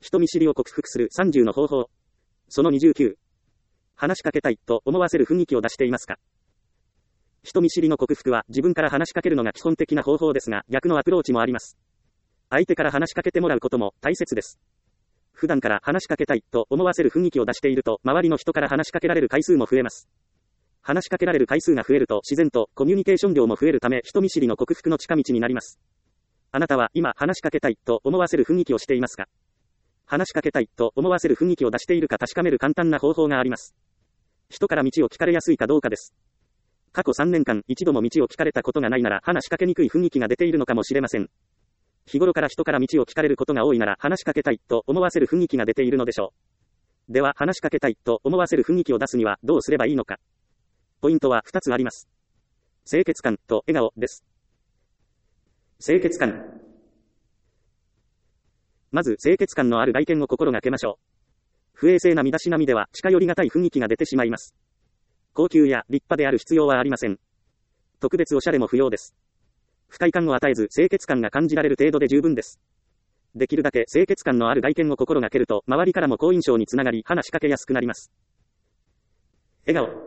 人見知りを克服する30の方法。その29。話しかけたいと思わせる雰囲気を出していますか？人見知りの克服は自分から話しかけるのが基本的な方法ですが、逆のアプローチもあります。相手から話しかけてもらうことも大切です。普段から話しかけたいと思わせる雰囲気を出していると、周りの人から話しかけられる回数も増えます。話しかけられる回数が増えると、自然とコミュニケーション量も増えるため、人見知りの克服の近道になります。あなたは今話しかけたいと思わせる雰囲気をしていますか？話しかけたいと思わせる雰囲気を出しているか確かめる簡単な方法があります。人から道を聞かれやすいかどうかです。過去3年間一度も道を聞かれたことがないなら、話しかけにくい雰囲気が出ているのかもしれません。日頃から人から道を聞かれることが多いなら、話しかけたいと思わせる雰囲気が出ているのでしょう。では、話しかけたいと思わせる雰囲気を出すにはどうすればいいのか。ポイントは2つあります。清潔感と笑顔です。清潔感。まず、清潔感のある外見を心がけましょう。不衛生な身だしなみでは、近寄りがたい雰囲気が出てしまいます。高級や立派である必要はありません。特別おしゃれも不要です。不快感を与えず、清潔感が感じられる程度で十分です。できるだけ清潔感のある外見を心がけると、周りからも好印象につながり、話しかけやすくなります。笑顔。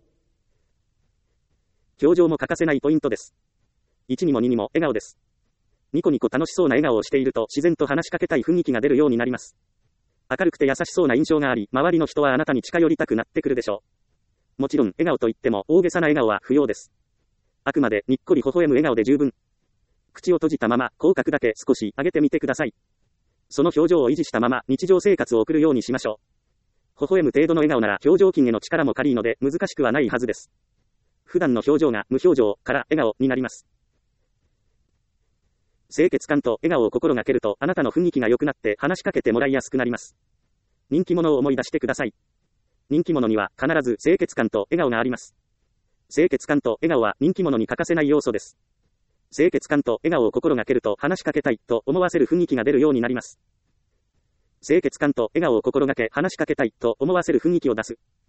表情も欠かせないポイントです。1にも2にも笑顔です。ニコニコ楽しそうな笑顔をしていると、自然と話しかけたい雰囲気が出るようになります。明るくて優しそうな印象があり、周りの人はあなたに近寄りたくなってくるでしょう。もちろん、笑顔といっても大げさな笑顔は不要です。あくまでにっこり微笑む笑顔で十分。口を閉じたまま、口角だけ少し上げてみてください。その表情を維持したまま、日常生活を送るようにしましょう。微笑む程度の笑顔なら、表情筋への力も借りるので、難しくはないはずです。普段の表情が無表情から笑顔になります。清潔感と笑顔を心がけると、あなたの雰囲気が良くなって話しかけてもらいやすくなります。人気者を思い出してください。人気者には必ず清潔感と笑顔があります。清潔感と笑顔は人気者に欠かせない要素です。清潔感と笑顔を心がけると、話しかけたいと思わせる雰囲気が出るようになります。清潔感と笑顔を心がけ、話しかけたいと思わせる雰囲気を出す。